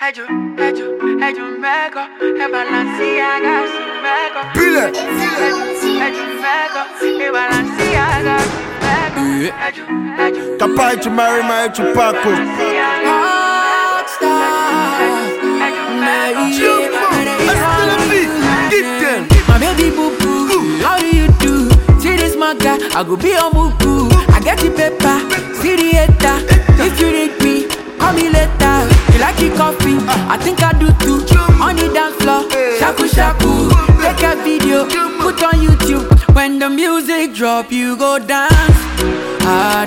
Mego, e Balenciaga, Mego. Pile. Mego, e Balenciaga, Mego. Capaz de marry my Chupaco. My baby boo boo, how do you do? See this maga, I go be on muku. I get the paper, see the hater. If you need me, call me later. You like your coffee? I think I do too. On the dance floor, shaku shaku. Take a video, put on YouTube. When the music drop, you go dance hard.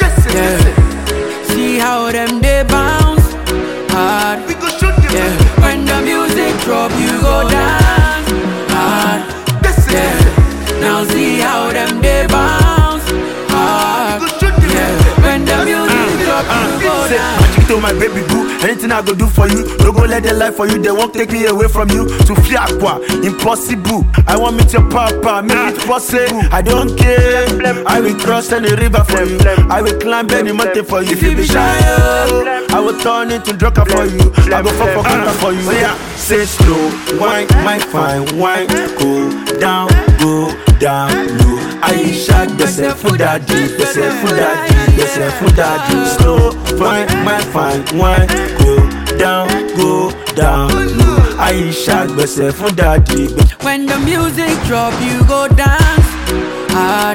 Yeah. See how them they bounce hard. Yeah. When the music drop, you go dance hard. Yeah. Now see how them they bounce hard. Yeah. When the music drop, you go dance. To my baby boo, anything I go do for you. Don't go let the life for you, they won't take me away from you. To Fiaqua, impossible. I want meet your papa, make it possible. I don't care, I will cross any river for you. I will climb any mountain for you. If you be shy, I will turn into drucker for you. I go for conquer for you. So yeah, say slow, wine, my fine wine. Go down low. I shot the self for daddy, the self for daddy, the self for daddy. Slow, fine, my fine wine. Go down low. I shot the self for daddy. When the music drop, you go dance hard.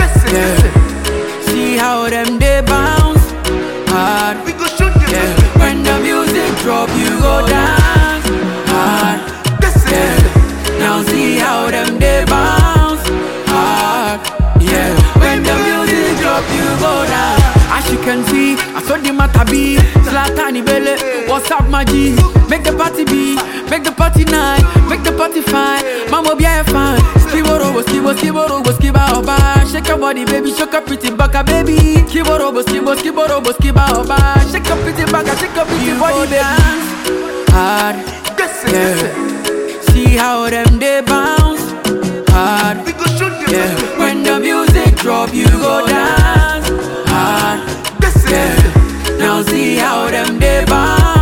Yeah. See how them they bounce hard. Yeah. When the music drop, you go dance hard. Yeah. Now see how them they bounce hard. Yeah. When the music drop, you go down. As you can see, I saw the matter be Zlatani Bele, what's up my G? Make the party be, make the party night, make the party fine. Mama be a fan. Skiboro, skiba oba. Shake your body, baby, shake your pretty baka, baby. Skiboro, skiba oba. Shake your pretty baka, shake your pretty body, baby. Hard, yeah. See how them they bounce hard. Yeah. When the music drop, you go dance hard. Yeah. Now see how them they bounce.